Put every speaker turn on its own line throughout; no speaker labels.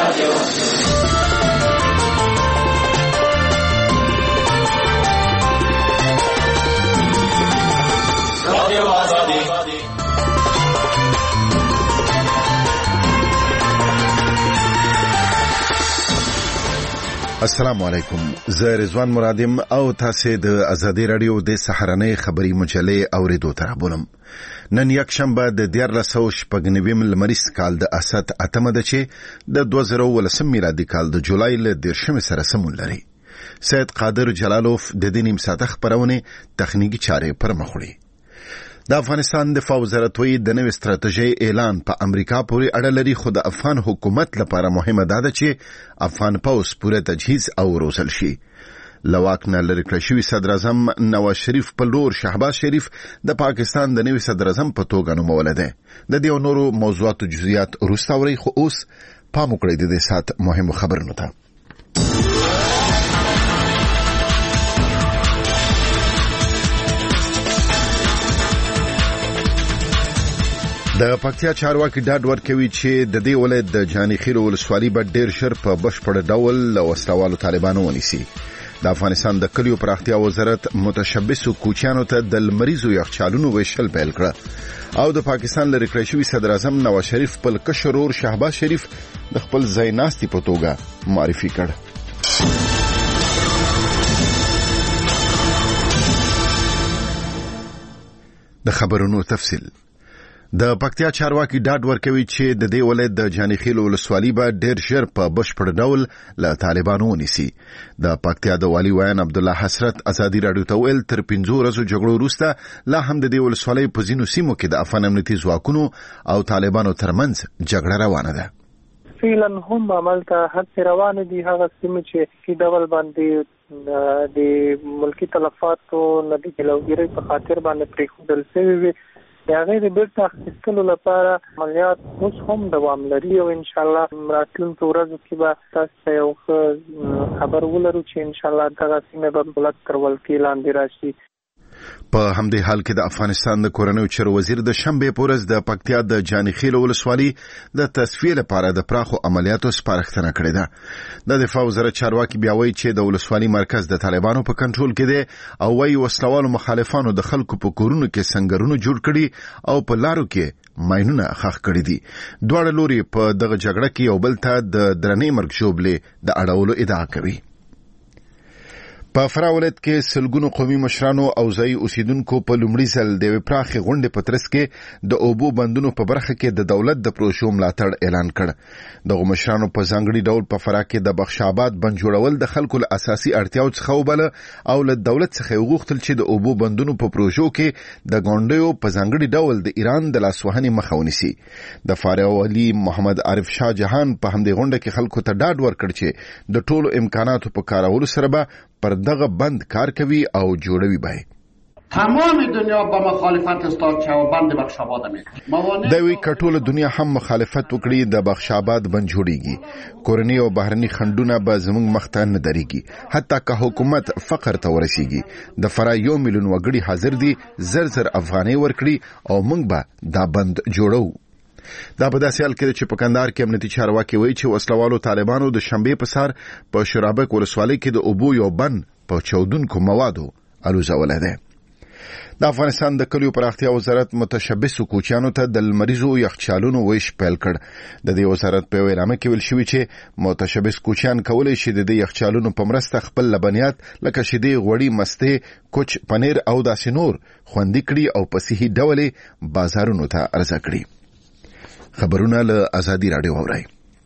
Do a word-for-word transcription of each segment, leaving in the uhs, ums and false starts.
السلام علیکم، زه رضوان مرادم او تاسو د ازادي رادیو د سحرنۍ خبری مجلې اوریدو ترابولم. نن یک شنبه د دیارلس سوه شپږ نوي لمریز کال د اسد اتمه ده چې د دوه زره ولسم میلادي کال د جولای له دیرشمې سره سمون لري. سید قادر جلالوف د دې نیم ساعته خبرونه تخنیکی چارې پر مخ وړي. د افغانستان دفاع وزارت وی د نوې ستراتیژۍ اعلان په امریکا پورې اړه لري، خو د افغان حکومت لپاره مهمه ده چې افغان پوځ پوره تجهیز او روزل شي. لواک نه لري کړی شوی صدر اعظم نواز شریف په لور شهباز شریف د پاکستان د نوي صدر اعظم په توګه نومول دی. د دې نورو موضوعاتو جزئیات وروسته اورئ، خو اوس پام وکړئ د دې سات مهمو خبرونو ته. د پکتیا چارواکي ډاډ ورکوي چې د دې ولایت د جانیخیل ولسوالۍ به ډیر ژر په بشپړ ډول له وسلوالو طالبانو ونیسي. د افغانستان د کلیو پراختیا وزارت متشبثو کوچیانو ته د لمریزو یخچالونو ویشل پیل کړ او د پاکستان لري کړی شوی صدر اعظم نواز شریف په کشر ور شهباز شریف د خپل ځای ناستي په توګه معرفي کړ. د خبرونو تفصیل. د پکتیا چارواکي ډاډ ورکوي چې د دې ولایت د جانیخیل ولسوالۍ به ډیر ژر په بشپړ ډول له طالبانو ونیسي. د پکتیا د والي ویان عبدالله حسرت ازادي رادیو ته ویل تر پنځو ورځو جګړو وروسته لا هم د دې ولسوالۍ په ځینو سیمو کې د افغان امنیتي ځواکونو او طالبانو ترمنځ جګړه روانه ده.
فعلا هم عملته هڅې روانې دي، هغه سیمې چې کی ډول باندې د ملکی تلفاتو نه د جلوګیرۍ په خاطر باندې پریښودل شوي وي، د هغې د بیرته اخیستلو لپاره عملیات اوس هم دوام لري او انشاءالله راتلونکو ورځو کې به تاسو ته یو ښه خبر ولرو چې انشاءالله دغه سیمې به دولت تر ولکې لاندې راشي.
په همدې حال کې د افغانستان د کورنیو چارو وزیر د شنبې په ورځ د پکتیا د جانیخیل ولسوالۍ د تصفیې لپاره د پراخو عملیاتو سپارښتنه کړې ده. د دفاع وزارت چارواکي بیا وایي چې د ولسوالۍ مرکز د طالبانو په کنټرول کې دی او وايي وسلوالو مخالفانو د خلکو په کورونو کې سنگرونه جوړ کړي او په لارو کې ماینونه خښ کړي دي. دواړه لوري په دغه جګړه کې یو بل ته د درنې مرګ ژوبلې د اړولو ادعا کوي. په فراه ولایت کې سلګونو قومي مشرانو او ځایي اوسیدونکو په لومړي ځل د یوې پراخې غونډې په ترڅ کې د اوبو بندونو په برخه کې د دولت د پروژو ملاتړ اعلان کړ. دغه مشرانو په ځانګړي ډول په فراه کې د بخش آباد بند جوړول د خلکو له اساسي اړتیاو څخه وبله او له دولت څخه وغوښتل چې د اوبو بندونو په پروژو کې د غونډیو په ځانګړي ډول د ایران د لاسوهنې مخه ونیسي. د فراه والي محمد عارف شاه جهان په همدې غونډه کې خلکو ته ډاډ ورکړ چې د ټولو امکاناتو په کارولو سره به پر دغه بند کار کوي او جوړوي به.
تمام دنیا با مخالفت استاد چې بند بخش آباد میکنه.
دوی کټوله دنیا هم مخالفت وکړي د بخش آباد بند جوړیږي. کورنی او بهرني خندونه به زموږ مخته نه درېږي حتی که حکومت فقر ته ورسیږي. د فرا یو میلیون وګړي حاضر دي زر زر افغانۍ ورکړي او موږ به دا بند جوړو. دا په داسې حال کې چې په کندهار کې امنیتي چارواکي وایي چې وسلوالو طالبانو د شنبې په سهار په شرابک ولسوالۍ کې د اوبو یو بند په چودونکو موادو الوزولی دی. د افغانستان د کلیو پراختیا وزارت متشبثو کوچیانو ته د لمریزو یخچالونو ویش پیل کړ. د دې وزارت په اعلامیه کې ویل شوی چې متشبث کوچیان کولی شي د دې یخچالونو په مرسته خپل لبنیات لکه شیدې، غوړي، مستې، کوچ، پنیر او داسې نور خوندي کړي او په صحي ډول بازارونو ته عرضه کړي. خبرونه له ازادي رادیو اورئ.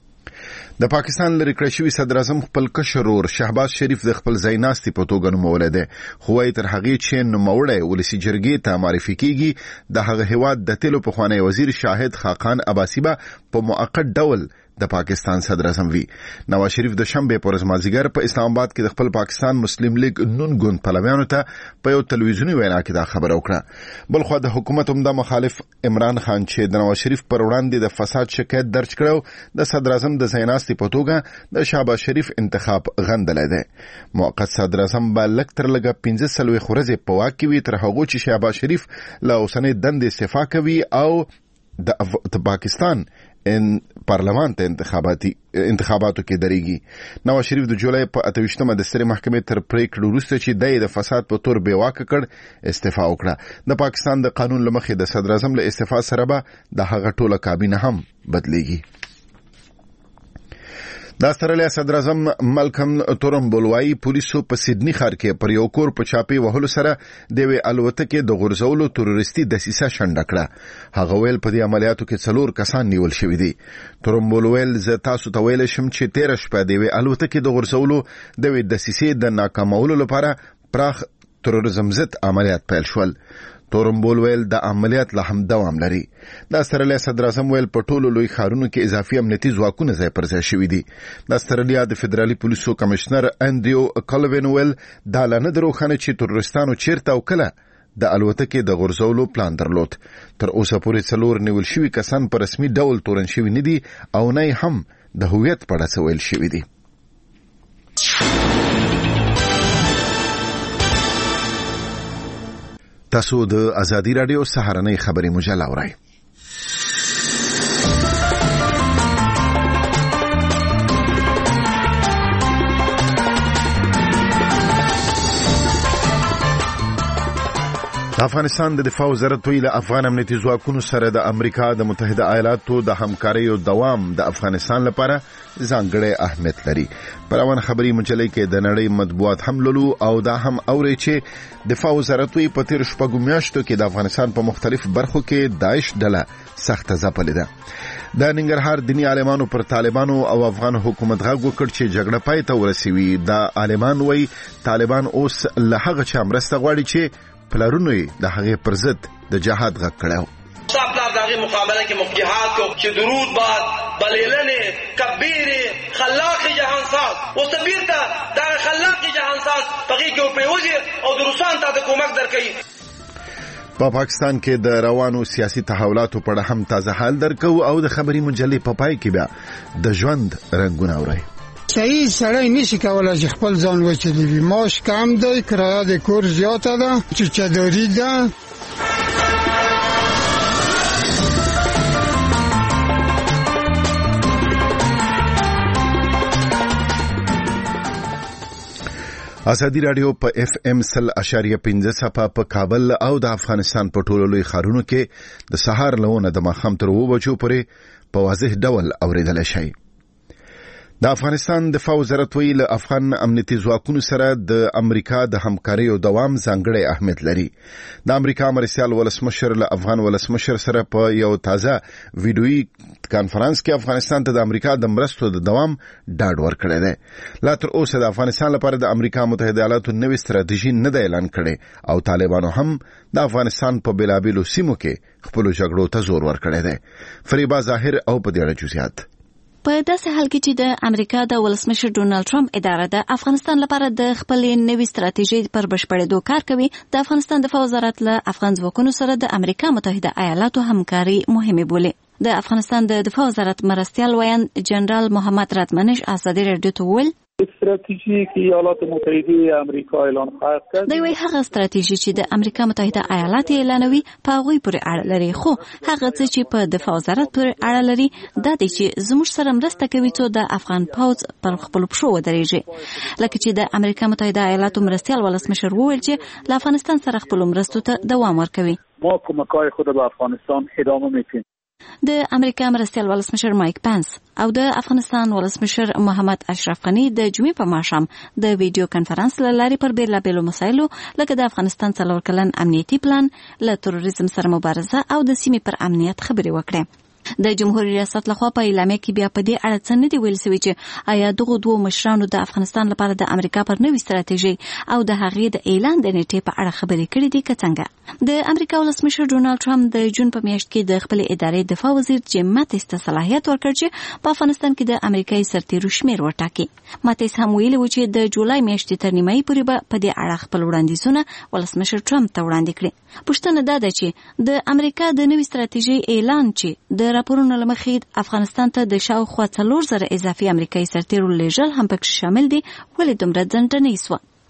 د پاکستان لري کړی شوی صدر اعظم خپل کشر ور شهباز شریف د خپل ځای ناستي په توګه نومولی دی، خو وايي تر هغې چې نوموړی ولسي جرګې ته معرفي کیږي د هغه هیواد د تیلو پخوانی وزیر شاهد خاقان عباسي به په موقت ډول د پاکستان صدر اعظم وي. نواز شریف د شنبې په ورځ مازدیګر په اسلام آباد کې د خپل پاکستان مسلم لیگ نون ګوند پلویانو ته په یو تلویزیوني وینا کې دا خبره وکړه. بلخو د حکومت عمده مخالف عمران خان چې د نواز شریف پر وړاندې د فساد شکایت درج کړو د صدر اعظم د ځای ناستي په توګه د شهباز شریف انتخاب غندلی دی. موقت صدر اعظم به لږ تر لږه پنځه څلوېښت ورځې په واک کې وي تر هغو چې شهباز شریف له اوسنۍ دندې استعفا کوي او د پاکستان ان پارلمان ته انتخاباتي انتخاباتو کې درېږي. نواز شریف د جولای په اتویشتمه د سترې محکمې تر پریکړې وروسته چې د فساد په تور بیواکه کړ استعفا وکړه. د پاکستان د قانون لمخې د صدر اعظم له استعفا سره به د هغه ټوله کابینه هم بدلېږي. د استرالیا صدر اعظم مالکم تورنبول وايي پولیسو په سیدنی ښار کې پر یو کور په چاپی وهلو سره د یوې الوتکې د غورځولو تروریستي دسیسه شنډه کړه. هغه ویل په دې عملیاتو کې څلور کسان نیول شوي دي. تورنبول ویل زه تاسو ته ویل شم چې تیره شپه د یوې الوتکې د غورځولو د یوې دسیسې د ناکامولو لپاره پراخ تروریزم ضد عملیات پیل شول. تورنبول ویل د عملیات لا هم دوام لري. د استرالیا صدر اعظم ویل په ټولو لوی ښارونو کې اضافي امنیتي ځواکونه ځای پر ځای شوي دي. د استرالیا د فدرالي پولیسو کمشنر انډریو کلوین ویل دا لا نه دروخانه چې تروریستانو چیرته او کله د الوتکې د غورځولو پلان درلود. تر اوسه پورې څلور نیول شوي کسان په رسمي ډول تورن شوي نه دي او نه هم د هویت په اړه ویل شوي دي. تاسو د ازادي رادیو سهارنۍ خبري مجله اورئ. د افغانستان د دفاع وزارت ویل افغان امنیتي ځواکونو سره د امریکا د متحده ایالاتو د همکارۍ او دوام د افغانستان لپاره ځانګړی اهمیت لري. پر اون خبري مجلې کې د نړۍ مطبوعات هم لولو او دا هم اوري چې دفاع وزارت وی په تیر شپږو میاشتو کې د افغانستان په مختلف برخو کې داعش ډله سخت ځپلې ده. د ننګرهار دینی عالمانو پر طالبانو او افغان حکومت غږ وکړ چې جګړه پای ته ورسوي. د عالمان وی طالبان اوس له هغه چا مرسته غواړي چې پلارونو د هغه پر ضد د جهاد غږ کړو.
صاحب داغه مقابله کې جهاد کو چې درود باد بلیلنه کبیر خلاق جهان ساز او سبیر ته دا خلاق جهان ساز پغې کې په وزیر او دروسان ته کومک درکې.
په پاکستان کې د روانو سیاسي تحولاتو په اړه هم تازه حال درکو او د خبري مجلې په پای کې بیا د ژوند رنگونه اوري.
صحیح سړی نشي کولای چې خپل ځان وچلوي. معاش کم دی، کرایه د کور زیاته ده، چچداري ده. ازادي رادیو په اف ام سل اشاریه پنځه صفه په کابل او د افغانستان په ټولو لوی ښارونو کې د سهار لونه د ماښام تر اوه بجو پورې په واضح ډول اوریدل شي. د افغانستان دفاع وزارت ویل افغان امنیتي ځواکونو سره د امریکا د همکارۍ او دوام ځانګړی اهمیت لري. د امریکا مرستیال ولسمشر له افغان ولسمشر سره په یو تازه ویډیوي کانفرنس کې افغانستان ته د امریکا د مرستو د دوام ډاډ ورکړی دی. لا تر اوسه د افغانستان لپاره د امریکا متحده ایالاتو نوې ستراتیژي نه ده اعلان کړې او طالبانو هم د افغانستان په بیلابیلو سیمو کې خپل جګړو ته زور ورکړی دی. فریبا ظاهر او په دې اړه جزئیات.
په داسې حال کې چې د امریکا د ولسمشر ډونالد ټرمپ اداره د افغانستان لپاره د خپلې نوې ستراتیژي پر بشپړېدو کار کوي، د افغانستان دفاع وزارت له افغان ځواکونو سره د امریکا متحده ایالاتو همکاري مهمه بولي. د افغانستان د دفاع وزارت مرستیال ویان جنرال محمد راتمنش ازادي رادیو ته ویل
استراتیژی که ایالات متحده امریکا اعلان خواهد کرد.
دوی هغه استراتیژي چې د امریکا متحده ایالات اعلانوي په هغه پورې اړه لري، خو هغه چې په دفاع وزارت پورې اړه لري دا دی چې زموږ سره مرسته کوي ته د افغان پوځ پر خپل پښو ودرېږي. لکه چې د امریکا متحده ایالاتو مرستیال ولسمشر وویل چې له افغانستان سره خپل مرستو ته دوام ورکوي.
ما کمک‌های خود به افغانستان ادامه میدیم.
د امریکا مرستیال ولسمشر مایک پنس او د افغانستان ولسمشر محمد اشرف غنی د جمعې په ماښام د ویډیو کانفرنس له لارې پر بیلابیلو مسایلو لکه د افغانستان څلور کلن امنیتي پلان، له تروریزم سره مبارزه او د سیمې پر امنیت خبرې وکړې. د جمهوریت ریاست لخوا په اعلامیه کې بیا په دې اړه څه نه دی ویل شوی چې آیا دغه دوه مشرانو د افغانستان لپاره د امریکا پر نوې ستراتیژي او د هغې د اعلان د نیټې په اړه خبرې کړې دي که څنګه. د امریکا ولسمشر ډونالد ټرمپ د جون په میاشت کې د خپل ادارې دفاع وزیر جیم ماتیس ته صلاحیت ورکړ چې په افغانستان کې د امریکایي سرتیرو شمیر وټاکي. ماتیس هم ویلي و چې د جولای میاشتې تر نیمایي پورې به په دې اړه خپل وړاندیزونه ولسمشر ټرمپ ته وړاندې کړي. پوښتنه دا ده چې د امریکا د نوې ستراتیژي اعلان چې د راپورونو له مخې افغانستان ته د شاوخوا څلور زره اضافي امریکایي سرتیرو لیږل هم پکې شامل دي ولې دومره ځنډنۍ سوه.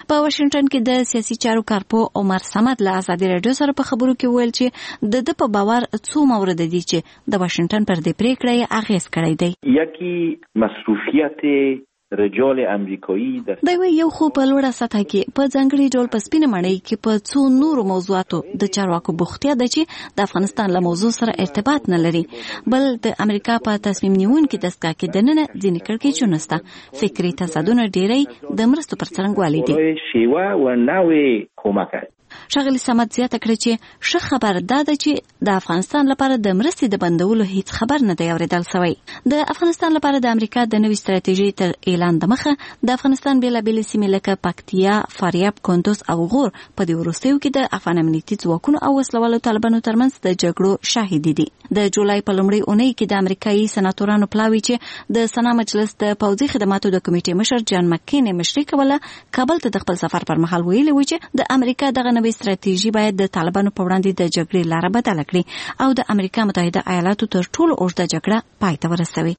په واشنگټن کې د سیاسي چارو کارپو عمر صمد له ازادي رادیو سره په خبرو کې ویل چې د د په باور څو مورد دي چې د واشنگټن پر دې پریکړه اغیز کړی دی.
یکی مصروفیت رجال امریکایی در
دوی یو خو په لوړه سطح کې په ځانګړي ډول په سپینه مړۍ کې په څو نورو موضوعاتو د چارواکو بوختیا ده چې د افغانستان له موضوع سره ارتباط نه لري، بل د امریکا په تصمیم نیونکو دستګاه کې دننه ځینې کړکېچونه نشته. فکري تصادونه ډېری د مرستو پر څرنګوالي دي.
شیوه و نوې کومک
ښاغلي صمد زیاته کړې چې ښه خبر دا ده چې د افغانستان لپاره د مرستې د بندولو هیڅ خبر نه دی اورېدل شوی. د افغانستان لپاره د امریکا د نوې ستراتیژۍ تر اعلان د مخه د افغانستان بېلابېلې سیمې لکه پکتیا، فاریاب، کندوز او غور په دې وروستیو کې د افغان امنیتي ځواکونو او وسلوالو طالبانو ترمنځ د جګړو شاهدي دي. د جولای په لومړۍ اونۍ کې د امریکایي سناتورانو پلاوي چې د سنا مجلس د پوځي خدماتو د کمیټې مشر جان مکین مشري کوله کابل ته د خپل سفر پر مهال ویلي و چې د امریکا دغه نوې ستراتیژي باید د طالبانو په وړاندې د جګړې لاره بدله کړي او د امریکا متحده ایالاتو تر ټولو اوږده جګړه پای ته ورسوي.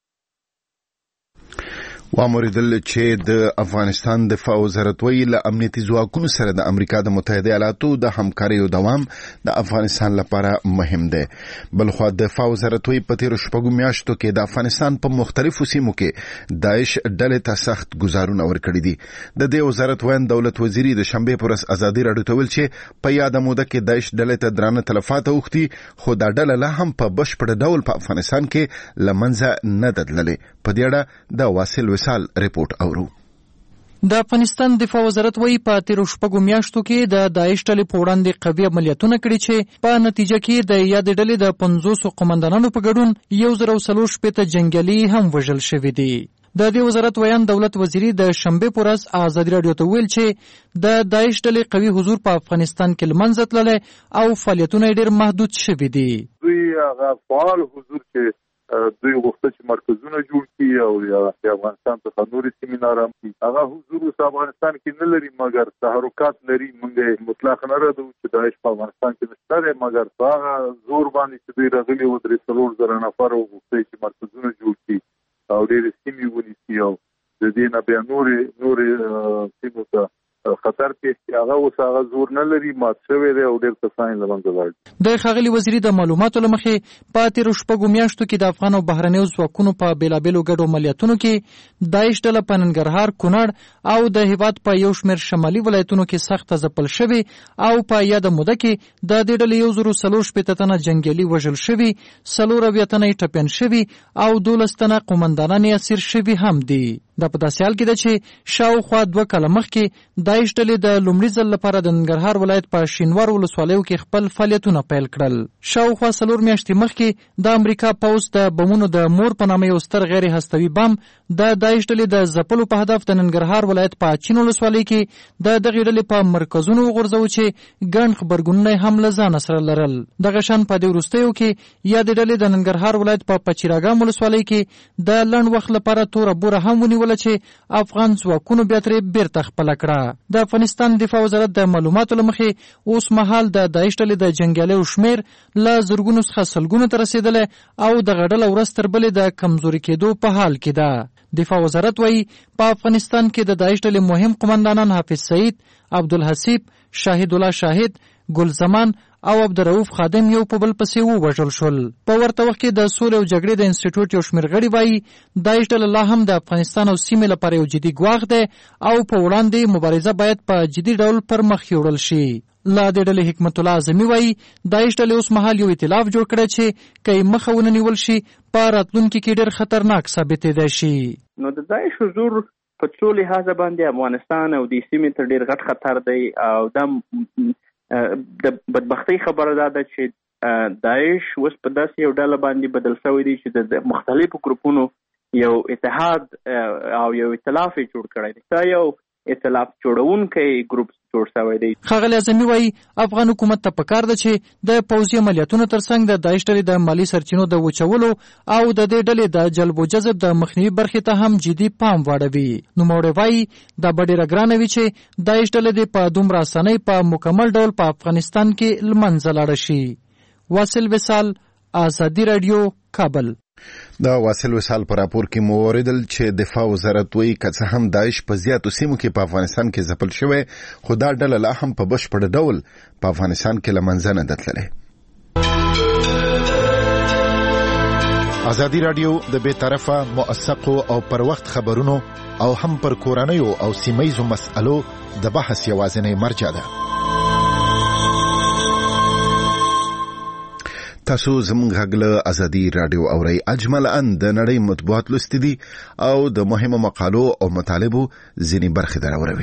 واموریدل چې د افغانستان دفاع وزارت ویلي له امنیتي ځواکونو سره د امریکا د متحده ایالاتو د همکاریو دوام د افغانستان لپاره مهم دی. بلخو دفاع وزارت ویلي په تیرو شپږو میاشتو کې د افغانستان په مختلفو سیمو کې داعش ډلې ته سخت ګزارونه ورکړي دي. د دې وزارت وین دولت وزیری د شنبه پر ورځ ازادي راډیو ته ویل چې په یاد موده کې داعش ډلې ته درانه تلفات اوښتي، خو دا ډله لا هم په بشپړ ډول په افغانستان کې لمنځه نه تللې. په دې اړه د واصل سال ریپورت اورو.
د افغانستان دفاع وزارت وایي په تیرو شپږو میاشتو کې د داعش ډلې په وړاندې قوي عملیاتونه کړي چې په نتیجه کې د یاد ډلې د پنځوسو قومندانانو په ګډون یو زر او څلور شپېته جنګیالي هم وژل شوي دي. د دې وزارت ویان دولت وزیری د شنبه په ورځ ازادي راډیو ته ویل چې د داعش ډلې قوي حضور په افغانستان کې لمنځه تللی او فعالیتونه ډېر محدود شوي دي.
دوی هغه فعال حضور کې دوی غوښتل چې مرکزونه جوړ کړي او د افغانستان څخه نورې سیمې نارام کړي. هغه حضور اوس افغانستان کې نه لري، مګر تحرکات لري. موږ مطلق نه ردو چې داعش په افغانستان کې نشته دی، مګر په هغه زور باندې چې دوی راغلي وو درې څلور زره نفر وغوښتل چې مرکزونه جوړ کړي او ډېرې سیمې ونیسي او د دې نه بیا نورې نورې سیمو ته خطر کې هغه اوس هغه زور نه لري، مات شوی دی او ډېر کسان له منځه لاړل.
د ښاغلي وزیري د معلوماتو له مخې په تیرو شپږو میاشتو کې د افغان او بهرنیو ځواکونو په بېلابېلو ګډو عملیاتونو کې داعش ډله په ننګرهار، کونړ او د هېواد په یو شمېر شمالي ولایتونو کې سخته ځپل شوې او په یاده موده کې د دې ډلې یو زر او څلور شپېته تنه جنګیالي وژل شوي، څلور اویا تنه یې ټپیان شوي او دولس تنه قومندانان یې اسیر شوي هم دي. دا په داسې حال کې ده چې شاوخوا دوه کاله مخکې داعش ډلې د لومړي ځل لپاره د ننګرهار ولایت په شینوار ولسوالیو کې خپل فعالیتونه پیل کړل. شاوخوا څلور میاشتې مخکې د امریکا پوځ د بمونو د مور په نامه یو ستر غیر هستوي بم د داعش ډلې د ځپلو په هدف د ننګرهار ولایت په اچین ولسوالۍ کې د دغې ډلې په مرکزونو وغورځوه چې ګڼ خبرګونونه هم له ځانه سره لرل. دغه شان په دې وروستیو کې یادې ډلې د ننګرهار ولایت په پچیراګام ولسوالۍ کې د لنډ وخت لپاره توره بوره هم ونیول چې افغان ځواکونو بیا ترې بیرته خپله کړه. د افغانستان دفاع وزارت د معلوماتو له مخې اوس مهال د داعش ډلې د جنګیالیو شمېر له زرګونو څخه سلګونو ته رسېدلی او دغه ډله ورځ تر بلې د کمزوري کېدو په حال کې ده. دفاع وزارت وایي په افغانستان کې د داعش ډلې مهم قمندانان حافظ سعید، عبدالحسیب، شاهد الله شاهد، ګل زمان او عبدالرؤف خادم یو په بل پسې ووژل شول. په ورته وخت کې د سولې او جګړې د انسټیټیوټ یو شمېر غړي وایي داعش ډله لا هم د افغانستان او سیمې لپاره یو جدي ګواښ دی او په وړاندې مبارزه باید په جدي ډول پر مخ یوړل شي. لا د ډلې حکمت الله اعظمي وایي داعش ډلې اوس مهال یو ائتلاف جوړ کړی چې که یې مخه ونه نیول شي په راتلونکي کې ډېر خطرناک ثابتېدی شي.
نو د داعش حضور په څو لحاظه باندې افغانستان او د سیمې ته ډېر غټ خطر دی او دا د بدبختۍ خبره دا ده چې داعش اوس په داسې یو ډله باندې بدل شوی دی چې د مختلفو ګروپونو یو اتحاد او یو ائتلاف یې جوړ کړی دی. دا یو ائتلاف جوړونکی ګروپ جوړ شوی دی.
ښاغلي اعظمي وایي افغان حکومت ته پکار ده چې د پوځي عملیاتونو ترڅنګ د داعش ډلې د مالي سرچینو د وچولو او د دې ډلې د جلب و جذب د مخنیوي برخې ته هم جدي پام واړوي. نوموړی وایي دا به ډېره ګرانه وي چې داعش ډله دې په دومره اسانۍ په مکمل ډول په افغانستان کې له منځه لاړه شي. واصل وصال، ازادي راډیو، کابل.
دا واصل وصال پر راپور کې موردل چې دفاع وزارت وایي که څه هم داعش په زیاتو سیمو کې په افغانستان کې ځپل شوی خو دا ډله لا هم په بشپړ ډول په افغانستان کې له منځه نه ده تللې. ازادي راډیو د بې طرفه موثقو او پر وخت خبرونو او هم پر کورنیو او سیمایزو مسألو د بحث یوازینی مرجع ده. تاسو زموږ غږ ازادي رادیو اورئ. اجمل ان د نړۍ مطبوعات لوستي دي او د مهمو مقالو او مطالبو ځینې برخې دراوروي.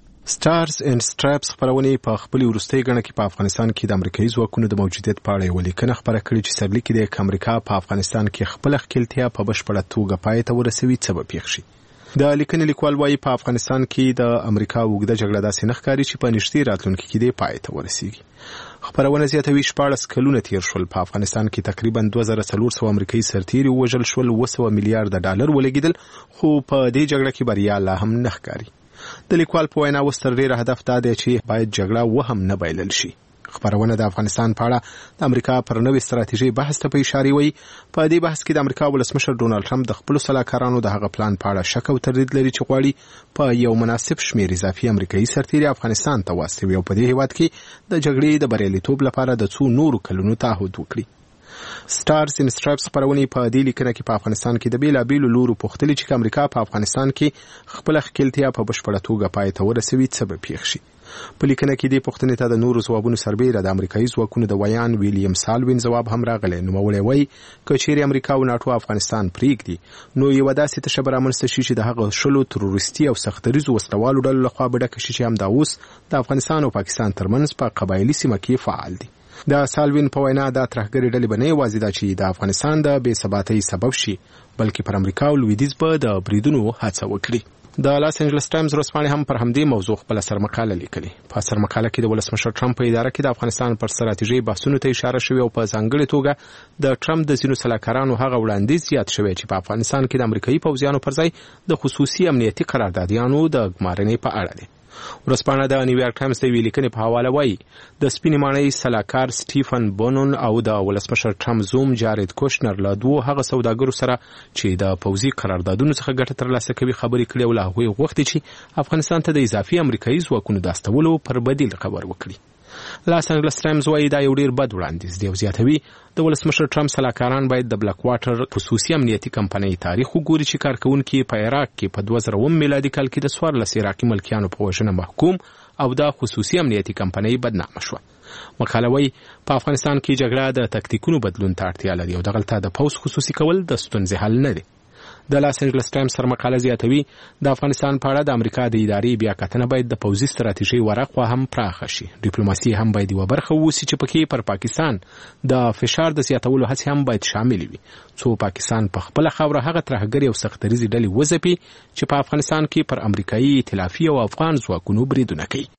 سټارز اینڈ سټراپس خبرونه په خپل ورستۍ غړنه کې په افغانستان کې د امریکایي ځواکونو د موجودیت په اړه ولیکنه خبره کړې چې سبلی کې د امریکا په افغانستان کې خپل خپلتیا په بشپړه توګه پای ته ورسوي څه به پیښ شي. د لیکنې لیکوال وايي په افغانستان کې د امریکا وګړه جګړه داسې نه ښکاري چې په نږدې راتلونکي کې د پای ته ورسیږي. خبرونه زیاتوي شپاړس کلونه تیر شول په افغانستان کې تقریبا دوه زره څلور سوه امریکایي سرتیري وژل شول، اوه سوه میلیارډ ډالر ولګیدل، خو په دې جګړه کې بریا لا هم نه ښکاري. د لیکوال په وینا اوس تر ډیره هدف دا دی چې باید جګړه وهم نه بایلل شي. خبرونه د افغانستان په اړه د امریکا پر نوې ستراتیژي بحث ته په اشاره وي. په دې بحث کې د امریکا ولسمشر ډونالد ټرمپ د خپل سلاکارانو د هغه پلان په اړه شک او تردید لري چې غواړي په یو مناسب شمیر اضافي امریکایي سرتیري افغانستان ته واستوي او په دې هیواد کې د جګړې د بریالیتوب لپاره د څو نورو کلونو تعهد وکړي. سټارز اینډ سټراپس خبرونه په دې لیکنه کې په افغانستان کې د بیلابیلو لورو پوښتلي چې امریکا په افغانستان کې خپل خپلتیا په بشپړه توګه پای ته ورسوي څه به پیښ شي. په لیکنه کې د پوښتنې ته د نورو ځوابونو سربېره د امریکایي ځواکونو د ویان ویلیام سالوین ځواب هم راغلی. نوموړی وایي که چیرې امریکا او ناټو افغانستان پرېږدي نو یوه داسې تشه به رامنځته شي چې د هغه شلو تروریستي او سختریزو وسلوالو ډلو لخوا به ډکه شي چې همدا اوس د افغانستان او پاکستان ترمنځ په قبایلي سیمه کې فعال دي. د سالوین په وینا دا ترهګرې ډلې به نه یوازې دا چې د افغانستان د بې ثباتۍ سبب شي بلکې پر امریکا او لویدیځ به د بریدونو هڅه وکړي. د لاس انجلس ټایمز ورځپاڼې هم پر همدې موضوع خپله سرمقاله لیکلې. په سرمقاله کې د ولسمشر ټرمپ په اداره کې د افغانستان پر ستراتیژۍ بحثونو ته اشاره شوې او په ځانګړې توګه د ټرمپ د ځینو سلاکارانو هغه وړاندیز زیات شوی چې په افغانستان کې د امریکایي پوځیانو پر ځای د خصوصي امنیتي قراردادیانو د ګمارنې په اړه دی. ورځپاڼه د نیویارک ټایمز د یوې لیکنې په حواله وایي د سپینې ماڼۍ سلاکار سټیفن بونون او د ولسمشر ټرمپ زوم جارید کوشنر له دوو هغه سوداګرو سره چې د پوځي قراردادونو څخه ګټه ترلاسه کوي خبرې کړې او له هغوی غوښتي چې افغانستان ته د اضافي امریکایي ځواکونو د استولو پر بدیل خبر وکړي. لاس انجلس ټایمز وايي دا یو ډیر بد وړاندیز دی او زیاتوي د ولسمشر ټرمپ سلاکاران باید د بلاک واټر خصوصي امنیتي کمپنۍ تاریخ وګوري چې کارکونکي په عراق کې په دوه زره اووه میلادي کال کې د څوارلس عراقي ملکیانو په وژنه محکوم او دا خصوصي امنیتي کمپنۍ بدنامه شوه. مقاله وايي په افغانستان کې جګړه د تکتیکونو بدلون ته اړتیا لري او دغلته د پوځ خصوصي کول د ستونزې حل نه دی. د لاس انجلس ټایمز سرمقاله زیاتوي د افغانستان په اړه د امریکا د ادارې بیاکتنه باید د پوځي ستراتیژۍ ورقه هم پراخه شي. ډیپلوماسي هم باید یوه برخه ووسي چې پکې پر پاکستان د فشار د زیاتولو هڅې هم باید شامل وي څو پاکستان په خپله خاوره هغه ترهګرې او سختریزې ډلې وځپي چې په افغانستان کې پر امریکایي ائتلافي او افغان ځواکونو بریدونه کوي.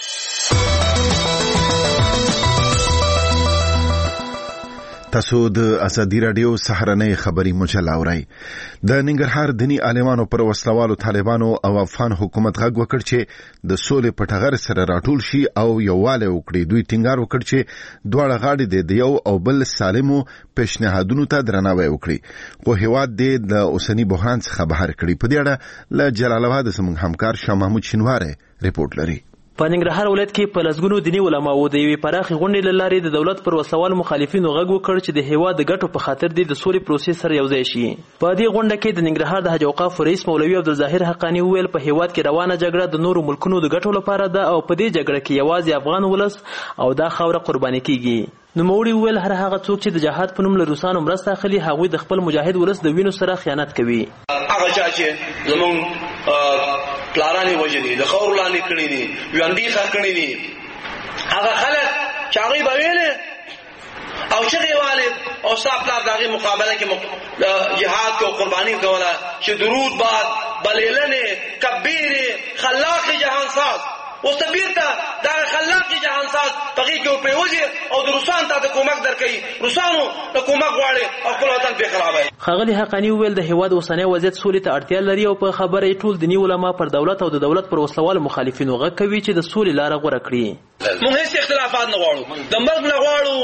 تاسو د ازادي راډیو سهارنۍ خبري مجله اورئ. د ننګرهار دینی عالمانو پر وسلوالو طالبانو او افغان حکومت غږ وکړ چې د سولې په ټغر سره راټول شي او یووالی وکړي. دوی ټینګار وکړ چې دواړه غاړې د یو او بل سالمو پیشنهادونو ته درناوی وکړي خو هیواد د اوسنی بحران څخه بهر کړي. په دې اړه له جلال آباد زموږ همکار شاه محمود شینواره ریپورت لري.
په ننګرهار ولایت کې په لسګونو دیني علماو د یوې پراخې غونډې له لارې د دولت پر وسلوالو مخالفینو غږ وکړ چې د هیواد د ګټو په خاطر د سولې پروسې سره یوځای شي. په دې غونډه کې د ننګرهار د حج اوقاف رئیس مولوي عبدالظاهر حقانی وویل په هیواد کې روانه جګړه د نورو ملکونو د ګټو لپاره ده او په دې جګړه کې یوازې افغان ولس او دا خاوره قرباني کیږي. نوموړي وویل هر هغه څوک چې د جهاد په نوم له روسانو مرسته اخلي هغوی د خپل مجاهد ولس د وینو سره خیانت کوي.
هغه چا چې زمونږ پلارانې وژني د خاورو لاندې کړي دي ژوندي ښخ کړي دي هغه خلک چې هغوی به ویلې او چغې والې او ستا پلار د هغې مقابله کې جهاد کو قرباني کوله چې درود باد بلیلنې کبیرې خلاق جهانساز اوس ته بیرته دغه خلاق جهانساز په هغې کې ورپرېوځي او د روسانو ته د کومک درکوي روسانو د کومک غواړي او خپل وطن پرې خرابوي.
ښاغلي حقاني وویل د هیواد اوسنی وضعیت سولې ته اړتیا لري او په خبره یې ټول دیني علما پر دولت او د دولت پر وسلوالو مخالفینو غږ کوي چې د سولې لاره غوره کړي.
موږ هېڅ اختلافات نه غواړو د مرګ نه غواړو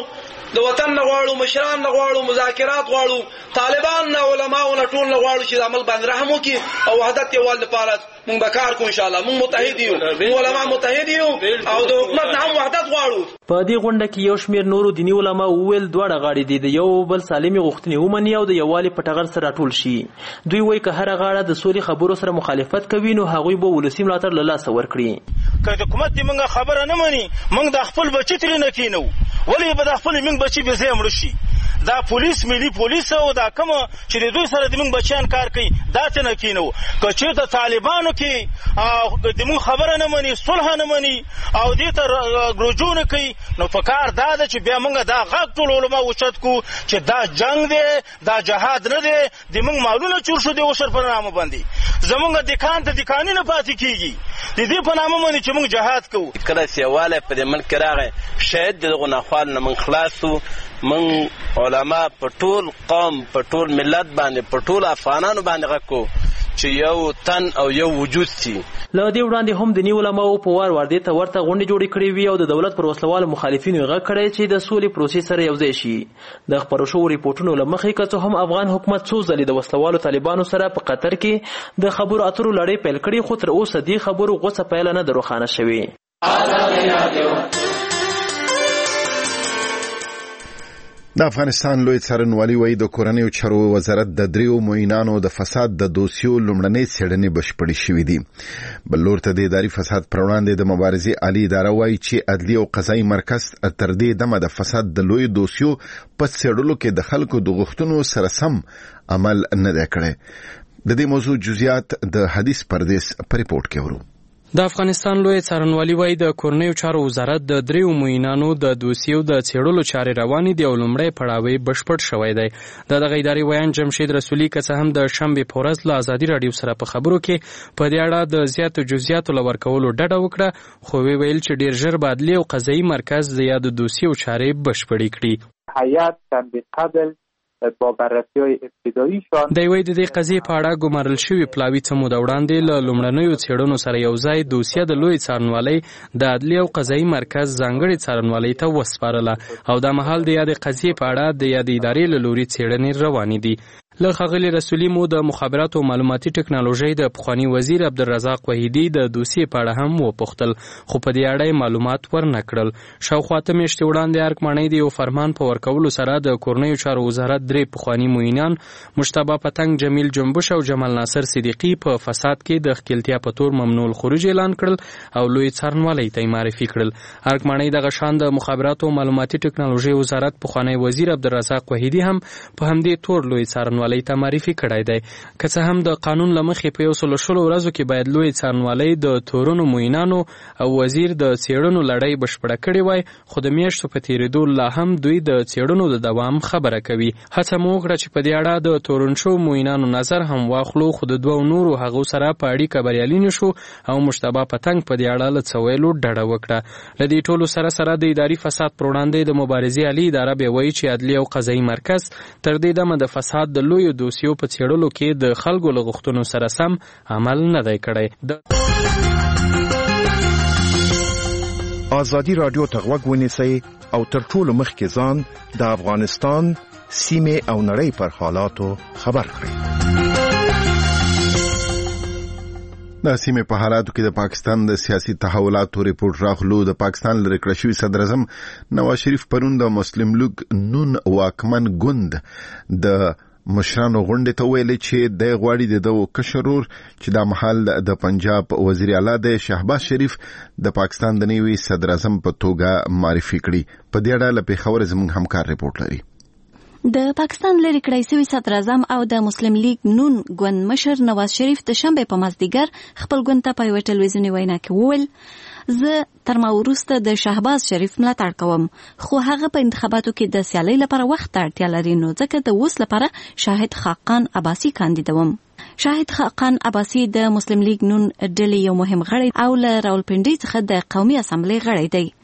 د وطن نه غواړو، مشران نه غواړو، مذاکرات غواړو، طالبان نه، علماو نه، ټول نه غواړو چې عمل باندې رحم وکړي او وحدت یوال لپاره موږ به کار کوو. ان شاء الله موږ متحد یو، موږ علما متحد یو او د حکومت نه هم وحدت غواړو.
په دې غونډه کې یو شمېر نورو دیني علما وویل دواړه غاړې دي د یو بل سالمې غوښتنې ومني او د یووالي په ټغر سره راټول شي. دوی وایي که هره غاړه د سولې خبرو سره مخالفت کوي نو هغوی به ولسي ملاتړ له لاسه ورکړي.
که د حکومت دې موږ خبره نه مني موږ د خپل بچي ترې نه کینو. ولې به د خپل موږ بچي بې ځایه مړه شي؟ دا پولیس ملي پولیس او دا کوم چې د دوی سره د موږ بچیان کار کوي دا څه نه کینو. که چېرته طالبانو کې د موږ خبره نه مني، صلح نه مني او دې ته رجوع نه کوي نو په کار دا ده چې بیا موږ دا غږ ټول علما اوچت کړو چې دا جنګ دی، دا جهاد نه دی، د موږ مالونه چور شو د اوشر په نامه باندې زموږ دکان ته دکانې نه پاتې کېږي د دې په نامه باندې چې موږ جهاد کوو.
کله چې یووالی په دې ملک کې راغی شاید د دغو ناخوالو نه موږ خلاص شو. موږ علما په ټول قوم په ټول ملت باندې په ټول افغانانو باندې غږ کوو چې یو تن او یو وجود سي.
له دې وړاندې هم دیني علماو په وار وار دې ته ورته غونډې جوړې کړې وي او د دولت پر وسلوالو مخالفینو یې غږ کړی چې د سولې پروسې سره یوځای شي. د خپرو شوو ریپورټونو له مخې که څه هم افغان حکومت څو ځلې د وسلوالو طالبانو سره په قطر کې د خبرو اترو لړۍ پیل کړې خو تر اوسه دې خبرو غوڅه پایله نه ده روښانه شوې.
د افغانستان لوی څارنوالي وایي د کورنیو چارو وزارت د دریو معینانو د فساد د دوسیو لومړنۍ څېړنې بشپړې شوې دي. بل لور ته د اداري فساد پر وړاندې د مبارزې عالي اداره وایي چې عدلي او قضایي مرکز تر دې دمه د فساد د لوی دوسیو په څېړلو کې د خلکو د غوښتنو سره سم عمل نه دی کړی. د دې موضوع جزئیات د حدیث پردیس په ریپورت کې ورو.
د افغانستان لوی څارنوالي وایي د کورنیو چارو وزارت د دریو معینانو د دوسیو د څېړلو چارې روانې دي او لومړی پړاو یې بشپړ شوی دی. د دغه ادارې ویان جمشید رسولي که څه هم د شنبې په ورځ له ازادي راډیو سره په خبرو کې په دې اړه د زیاتو جزئیاتو له ورکولو ډډه وکړه خو وی ویل چې ډېر ژر به عدلي او قضایي مرکز د یادو دوسیو چارې بشپړې کړي.
هیئت تنبیه قبل با بررسی‌های ابتداییشان
د یوې د دې قضیې په اړه ګمارل شوي پلاوي څه موده وړاندې له لومړنیو څېړنو سره یو ځای دوسیه د لوی څارنوالۍ د عدلي او قضایي مرکز ځانګړې څارنوالۍ ته وسپارله او دا مهال د یادې قضیې په اړه د یادې ادارې له لوري څېړنې روانې دي. له ښاغلي رسولي مو د مخابراتو او معلوماتي ټکنالوژۍ د پخواني وزیر عبدالرزاق وحیدي د دوسیې په اړه هم وپوښتل خو په دې اړه معلومات ورنه کړل. شاوخوا اته میاشتې وړاندې ارګ ماڼۍ د یو فرمان په ورکولو سره د کورنیو چارو وزارت درې پخواني معینان مجتبی پتنګ، جمیل جنبش او جمال ناصر صدیقي په فساد کې د ښکیلتیا په تور ممنوع الخروج اعلان کړل او لوی څارنوالۍ ته یې معرفي کړل. ارګ ماڼۍ دغه شان د مخابراتو او معلوماتي ټکنالوژۍ وزارت پخوانی وزیر عبدالرزاق وحیدي هم په همدې تور لوی څارنوالۍ ته معرفي کړی دی. که څه هم د قانون له مخې په یو سل شلو ورځو کې باید لوی څارنوالۍ د تورونو معینانو او وزیر د څېړنو لړۍ بشپړه کړې وای خو د میاشتو په تېرېدو لا هم دوی د څېړنو د دوام خبره کوي. هڅه مو وکړه چې په دې اړه د تورن شو معینانو نظر هم واخلو خو د دوو نورو هغو سره په اړیکه بریالي نه شو او مجتبی پتنګ په دې اړه له څه ویلو ډډه وکړه. له دې ټولو سره سره د اداري فساد پر وړاندې د مبارزې عالي اداره بیا وایي چې عدلي او قضایي مرکز تر دې دمه د فساد د لویو دوسیو په څېړلو کې د خلکو له غوښتنو سره سم عمل نه دی کړی.
ازادي راډیو ته غوږ ونیسئ او تر ټولو مخکې ځان د افغانستان سیمې او نړۍ پر حالاتو خبر کړئ. د سیمې په حالاتو کې د پاکستان د سیاسي تحولاتو ریپورت راغلو. د پاکستان لری کړی شوی صدر اعظم نواز شریف پرون د مسلم لیگ نون واکمن ګوند د مشرانو غونډې ته ویلي چې د غواړي د دو کشرور چې د محل د پنجاب وزیر اعلی د شهباز شریف د پاکستان د نوي صدر اعظم په توګه معرفي کړي. په دې اړه له پیښور زموږ همکار ریپورت لري.
د پاکستان لری کړی شوی صدر اعظم او د مسلم لیگ نون ګوند مشر نواز شریف د شنبه په مازدیګر خپل ګوند ته په یوه ټلویزیوني وینا کې وویل زه تر ما وروسته د شهباز شریف ملاتړ کوم خو هغه په انتخاباتو کې د سیالۍ لپاره وخت اړتیا لري نو ځکه د اوس لپاره شاهد خاقان عباسي کاندیدوم. شاهد خاقان عباسي د مسلم لیگ نون ډلې یو مهم غړی او له راولپنډي څخه د قومي اسامبلې غړی دی.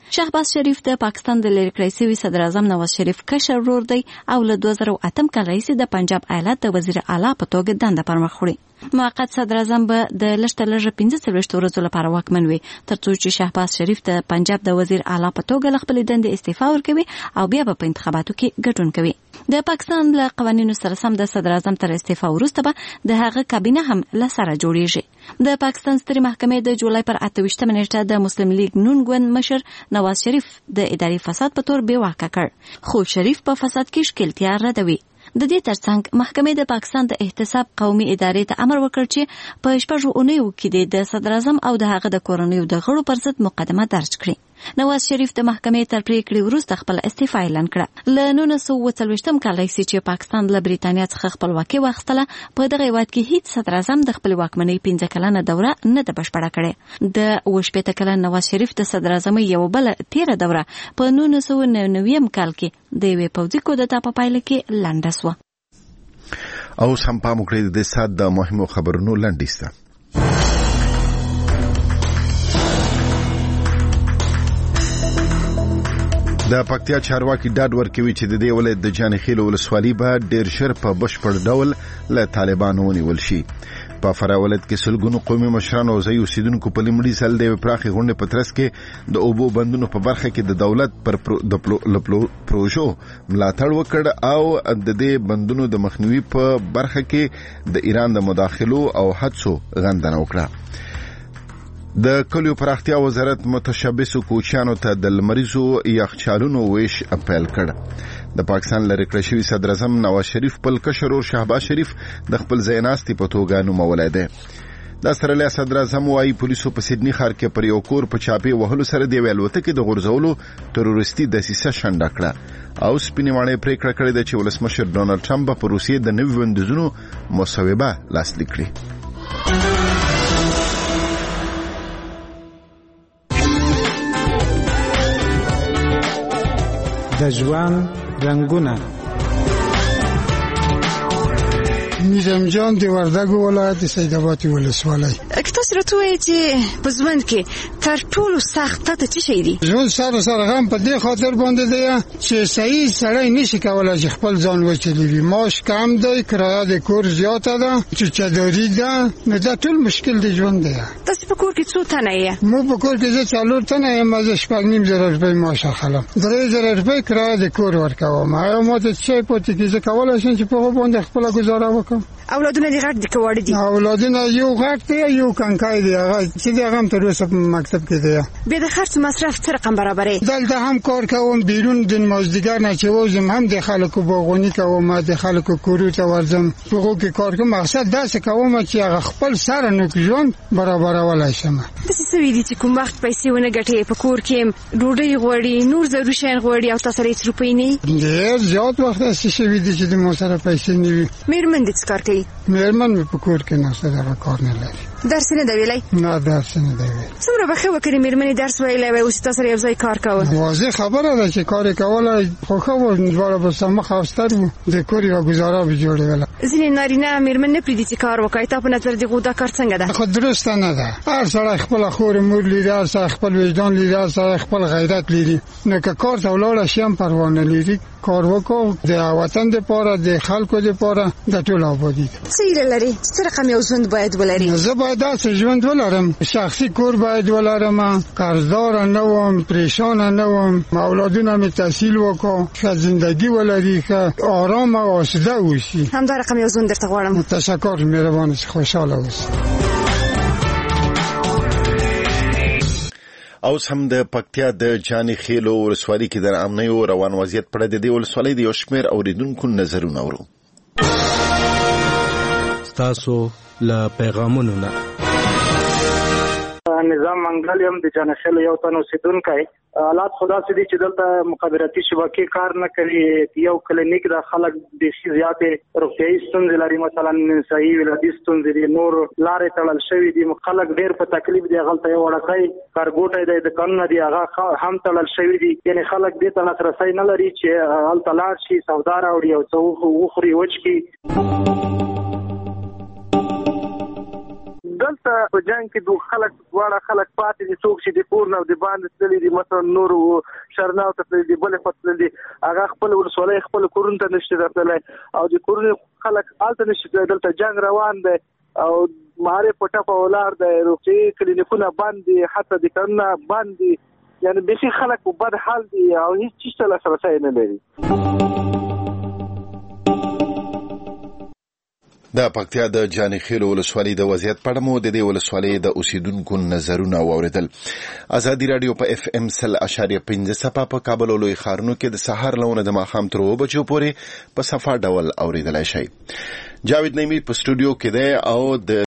شهباز شریف د پاکستان د لری کړی شوی صدر اعظم نواز شریف کشر ورور دی او له دوه زره اته کال راهیسې د پنجاب ایالت د وزیر اعلی په توګه دنده پر مخ وړي. موقت صدر اعظم به د لږ لږه پنځه څلوېښت ورځو لپاره واکمن وي ترڅو چې شهباز شریف د پنجاب د وزیر اعلی په توګه له خپلې دندې استعفا ورکوي او بیا به په انتخاباتو کې ګډون کوي. د پاکستان له قوانینو سره سم د صدر اعظم تر استعفا وروسته به د هغه کابینه هم له سره جوړیږي. د پاکستان سترې محکمې د جولای پر اته ویشتمه نیټه د مسلم لیگ نون ګوند مشر نواز شریف د اداري فساد په تور بې واکه کړ، خو شریف په فساد کې ښکیلتیا ردوي. د دې ترڅنګ محکمې د پاکستان د احتساب قومي ادارې ته امر وکړ چې په شپږو اونیو کې د صدر اعظم او د هغه د کورنیو د غړو پر ضد مقدمه درج کړي. نواز شریف د محکمې تر پریکړې وروسته خپل استعفا اعلان کړه. له نولس سوه اووه څلوېښتم کال راهیسې چې پاکستان له بریتانیا څخه خپلواکي واخیستله، په دغه هېواد کې هیڅ صدر اعظم د خپل واکمنۍ پنځه کلنه دوره نه ده بشپړه کړې. د اوه شپېته کلن نواز شریف د صدر اعظمۍ یوه بله تېره دوره په نولس سوه نوي نوي کال کې د یوې پوځي کودتا په پایله کې لنډه سوه.
اوس هم پام وکړئ د سات د مهمو خبرونو لنډیسته. د پکتیا چارواکي ډاډ ورکوي چې د دې ولایت د جانخیل ولسوالۍ به ډېر ژر په بشپړ ډول له طالبانو ونیول شي. په فراه ولایت کې سلګونو قومي مشران او ځایي اوسیدونکو په لومړي ځل د یوې پراخې غونډې په ترڅ کې د اوبو بندونو په برخه کې د دولت پر د پروژو ملاتړ وکړ او د دې بندونو د مخنیوي په برخه کې د ایران د مداخلو او هڅو غندنه وکړه. د کلیو پراختیا وزارت متشبثو کوچیانو ته د لمریزو یخچالونو ویش اپیل کړ. د پاکستان لری کړی شوی صدر اعظم نواز شریف په کشر ورور شهباز شریف د خپل ځایناستي په توګه نومولی دی. د استرالیا صدر اعظم وايي پولیسو په سیدنی ښار کې پر یو کور په چاپې وهلو سره د یوې الوتکې د غورځولو تروریستي دسیسه شنډه کړه او سپینې ماڼۍ پریکړه کړې ده چې ولسمشر ډونالډ ټرمپ په روسیې د نوي بندیزونو مصوبه لاسلیک کړي.
د ژوند رنگونه.
نظام جان د وردګو ولایت سیدآباد ولسوالۍ.
تاسو راته وایئ چې په ژوند کې تر ټولو سخت ته څه شی دی؟
ژوند سره سره غم په دې خاطر باندې دی چې صحیح سړی نشي کولای چې خپل ځان وچلوي. معاش کم دی، کرایه د کور زیاته ده، چچداري ده، نو دا ټول مشکل دی ژوند دی.
تاسو په کور کې څو تنه یې؟
مو په کور کې زه څلور تنه یم. زه شپږ نیم زره روپۍ معاش اخلم، درې زره روپۍ کرایه د کور ورکوم. هغه ما ته څه پاتې کېږي زه کولی شم چې په هغه باندې خپله ګزاره وکړم.
اولادونه دې غټ دي که واړه دي؟
اولادونه یو غټ دی یو کنکای دی، هغه چې دی هغه هم تر اوسه په مکتب کې دی.
بیا د خرڅ مصرف څه رقم برابرې؟
دلته هم کار کوم، بیرون د مازدیګر نه چې وځم هم د خلکو باغوني کوم، د خلکو کورو ته ورځم، په هغو کې کار کوم. مقصد داسې کوم چې هغه خپل سره نوک ژوند برابرولی شم.
داسې څه وي دي چې کوم وخت پیسې ونه ګټې، په کور کې ډوډۍ غواړي، نور ضروري شیان غواړي او تاسو سره هېڅ روپۍ نه وي؟
ډېر زیات وخت داسې شوي دي چې د ما سره پیسې نه وي.
مېرمن دې څه کار کوي؟
مېرمن مې په کور کې ناسته ده، هغه کار نه لري.
درس نه دی ویلی؟
نه درس نه دی ویلی.
څومره به ښه وکړي مېرمنې درس ویلی وای، اوس تاسو سره یو ځای کار کوه؟
واضح خبره ده چې کار یې کولی خو ښه و، دواړه به سمخ او ستر وو، د کور یوه ګزاره به جوړوله.
ځینې نارینه مېرمن نه پرېږدي چې کار وکړي. تا په نظر دې دا کار څنګه ده؟
خو درسته نه ده. هر سړی خپله خور مور لري، هر سړی خپل وجدان لري، هر سړی خپل غیرت لري. نو که کار ته ولاړه شي هم پروا نه لري، کار وکړو د وطن دپاره، د خلکو دپاره، د ټول آبادي ده.
څه هیله لري؟ څه رقم یو ژوند باید ولري؟
زه باید داسې ژوند ولرم، شخصي کور باید ولرم، قرضداره نه وم، پریشانه نه وم، اولادونه مې تحصیل وکړو، ښه زندګي ولري، ښه آرام او آسوده اوسي.
همدا رقم یو ژوند درته غواړم.
تشکر، مهربانه چې خوشحاله اوسئ.
اوس هم د پکتیا د جاني خیلو ولسوالۍ کې د امنیت او روان وضعیت په اړه د دې ولسوالۍ د یو شمېر اوریدونکو نظرونه اورو.
تاسو له پیغامونو نه
نظام منګل یم د جاني خیلو یو تن اوسیدونکی. حالات خدا سي دي چې دلته مخابراتي شبکې کار نه کوي. یو کلینیک د خلک د شي زیاتې روغتیايي ستونزې لري، مثلا صحیح ولادي ستونزې دي، نور لارې تړل شوي دي، خلک ډېر په تکلیف دي. هغلته یو وړکی کارګوټی دی د کانونه دي، هغه هم تړل شوي دي. یعنې خلک دې ته لاسرسی نه لري چې هلته لاړ شي، سودا راوړي او څه وخوري وچ کړي. دلته
دلته په جنگ کې دوه خلک واړه خلک پاتې دي څوک چې د کور نه د باندې تللي دي مثلا نور شرناو ته تللي دي بل خو تللي هغه خپل ولسوالۍ خپل کورونه ته نشي راتللی او د کورونو خلک الته نشي دلته جنگ روان دی او ماره پټه په ولار دی روغتي کلینیکونه بند دي حتی د کرونا بند دي یعنی به خلک په بد حال دي او هیڅ څه له سره نه لري.
د پکتیا د جانخیل ولسوالۍ د وضعیت په اړه مو د دې ولسوالۍ د اوسیدونکو نظرونه واوریدل. ازادي رادیو په اف ام سل اشاریه پنځه صفه په کابل او لوی ښارونو کې د سهار لونه د ماښام تر اوه بجو پورې په صفه ډول اوریدلای شئ. جاوید نعیمی په سټوډیو کې دی او د